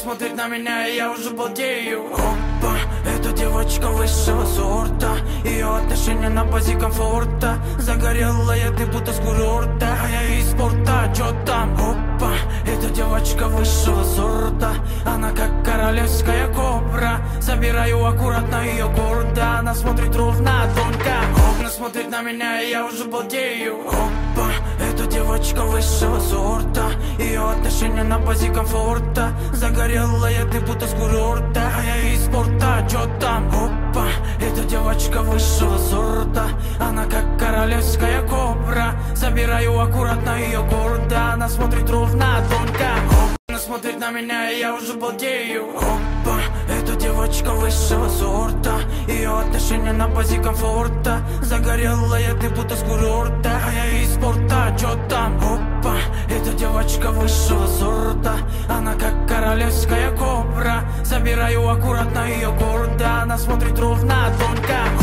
смотрит на меня, и я уже балдею. Опа, эта девочка высшего сорта, ее отношения на базе комфорта. Загорелая, ты будто с курорта, а я из спорта, чё там? Опа, эта девочка высшего сорта, она как королевская кобра. Собираю аккуратно ее гордо, она смотрит ровно, тонко. Она смотрит на меня, и я уже балдею. Опа, эта девочка высшего сорта, ее отношения на базе комфорта. Загорелая, ты будто с курорта, а я из спорта, чё там? Опа, эта девочка высшего сорта, она как королевская кобра. Собираю аккуратно ее гордо, она смотрит ровно, тонко. Она смотрит на меня, и я уже балдею. Опа, эта девочка высшего сорта, ее отношения на базе комфорта. Загорелая, ты будто с курорта, а я из спорта, чё там? Опа, эта девочка высшего сорта, она как королевская кобра. Собираю аккуратно ее гордо, она смотрит ровно, тонко.